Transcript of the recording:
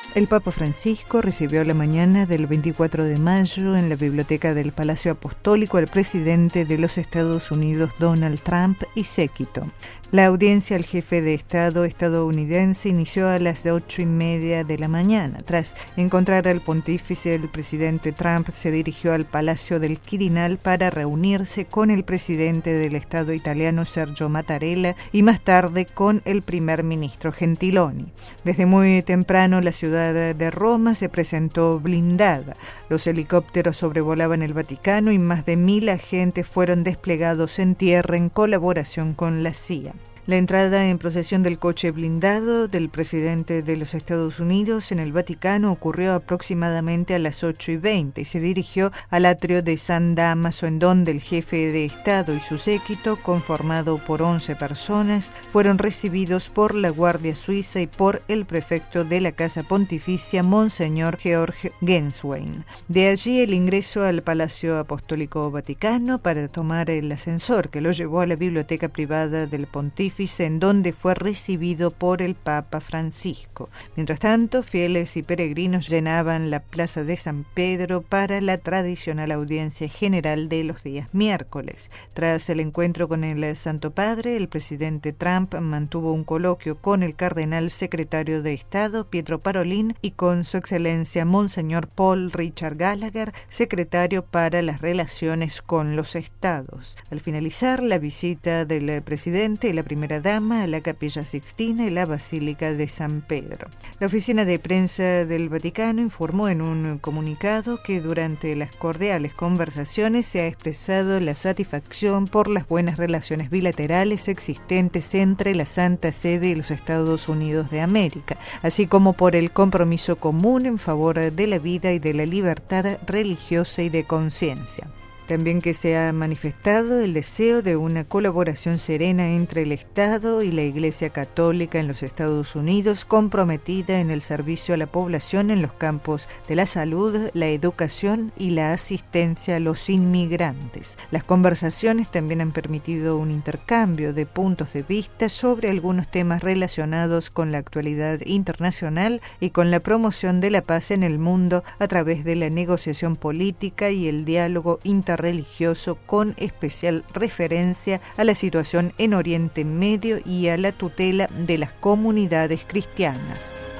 El Papa Francisco recibió la mañana del 24 de mayo en la biblioteca del Palacio Apostólico al presidente de los Estados Unidos, Donald Trump, y séquito. La audiencia al jefe de Estado estadounidense inició a las 8:30 de la mañana. Tras encontrar al pontífice, el presidente Trump se dirigió al Palacio del Quirinal para reunirse con el presidente del Estado italiano, Sergio Mattarella, y más tarde con el primer ministro Gentiloni. Desde muy temprano la ciudad de Roma se presentó blindada. Los helicópteros sobrevolaban el Vaticano y más de 1.000 agentes fueron desplegados en tierra en colaboración con la CIA. La entrada en procesión del coche blindado del presidente de los Estados Unidos en el Vaticano ocurrió aproximadamente a las 8:20 y se dirigió al atrio de San Dámaso, en donde el jefe de Estado y su séquito, conformado por 11 personas, fueron recibidos por la Guardia Suiza y por el prefecto de la Casa Pontificia, Monseñor Georg Genswein. De allí el ingreso al Palacio Apostólico Vaticano para tomar el ascensor que lo llevó a la biblioteca privada del pontífice, en donde fue recibido por el Papa Francisco. Mientras tanto, fieles y peregrinos llenaban la plaza de San Pedro para la tradicional audiencia general de los días miércoles. Tras el encuentro con el Santo Padre, el presidente Trump mantuvo un coloquio con el cardenal secretario de Estado, Pietro Parolin, y con su excelencia Monseñor Paul Richard Gallagher, secretario para las relaciones con los estados. Al finalizar la visita del presidente y la primera dama a la Capilla Sixtina y la Basílica de San Pedro. La oficina de prensa del Vaticano informó en un comunicado que durante las cordiales conversaciones se ha expresado la satisfacción por las buenas relaciones bilaterales existentes entre la Santa Sede y los Estados Unidos de América, así como por el compromiso común en favor de la vida y de la libertad religiosa y de conciencia. También que se ha manifestado el deseo de una colaboración serena entre el Estado y la Iglesia Católica en los Estados Unidos, comprometida en el servicio a la población en los campos de la salud, la educación y la asistencia a los inmigrantes. Las conversaciones también han permitido un intercambio de puntos de vista sobre algunos temas relacionados con la actualidad internacional y con la promoción de la paz en el mundo a través de la negociación política y el diálogo interreligioso, con especial referencia a la situación en Oriente Medio y a la tutela de las comunidades cristianas.